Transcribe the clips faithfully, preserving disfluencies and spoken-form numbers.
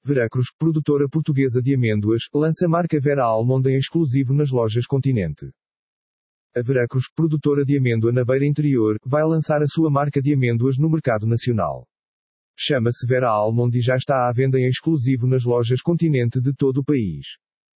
Veracruz, produtora portuguesa de amêndoas, lança marca Vera Almond em exclusivo nas lojas Continente. A Veracruz, produtora de amêndoa na Beira Interior, vai lançar a sua marca de amêndoas no mercado nacional. Chama-se Vera Almond e já está à venda em exclusivo nas lojas Continente de todo o país.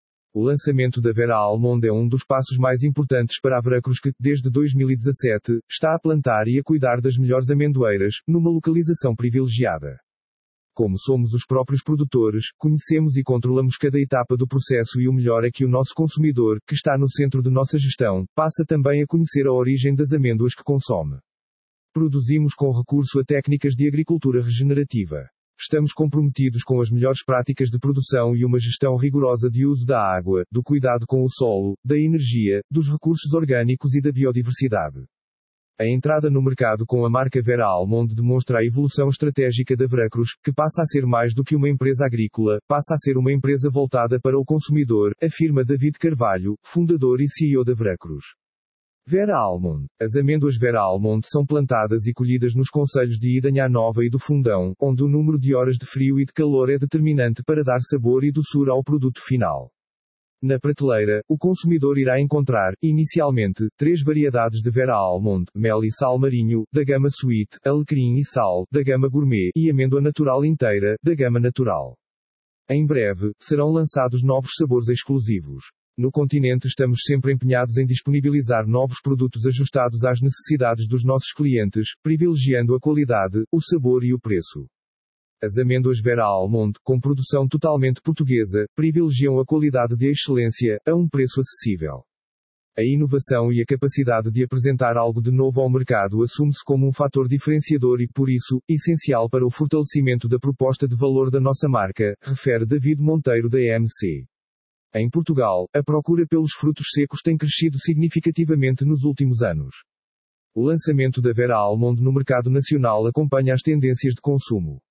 O lançamento da Vera Almond é um dos passos mais importantes para a Veracruz que, desde dois mil e dezassete, está a plantar e a cuidar das melhores amendoeiras, numa localização privilegiada. Como somos os próprios produtores, conhecemos e controlamos cada etapa do processo e o melhor é que o nosso consumidor, que está no centro de nossa gestão, passa também a conhecer a origem das amêndoas que consome. Produzimos com recurso a técnicas de agricultura regenerativa. Estamos comprometidos com as melhores práticas de produção e uma gestão rigorosa de uso da água, do cuidado com o solo, da energia, dos recursos orgânicos e da biodiversidade. A entrada no mercado com a marca Vera Almond demonstra a evolução estratégica da Veracruz, que passa a ser mais do que uma empresa agrícola, passa a ser uma empresa voltada para o consumidor, afirma David Carvalho, fundador e C E O da Veracruz. Vera Almond. As amêndoas Vera Almond são plantadas e colhidas nos concelhos de Idanha Nova e do Fundão, onde o número de horas de frio e de calor é determinante para dar sabor e doçura ao produto final. Na prateleira, o consumidor irá encontrar, inicialmente, três variedades de Vera Almond, mel e sal marinho, da gama Sweet, alecrim e sal, da gama Gourmet, e amêndoa natural inteira, da gama Natural. Em breve, serão lançados novos sabores exclusivos. No Continente estamos sempre empenhados em disponibilizar novos produtos ajustados às necessidades dos nossos clientes, privilegiando a qualidade, o sabor e o preço. As amêndoas Vera Almond, com produção totalmente portuguesa, privilegiam a qualidade de excelência, a um preço acessível. A inovação e a capacidade de apresentar algo de novo ao mercado assume-se como um fator diferenciador e, por isso, essencial para o fortalecimento da proposta de valor da nossa marca, refere David Monteiro da E M C. Em Portugal, a procura pelos frutos secos tem crescido significativamente nos últimos anos. O lançamento da Vera Almond no mercado nacional acompanha as tendências de consumo.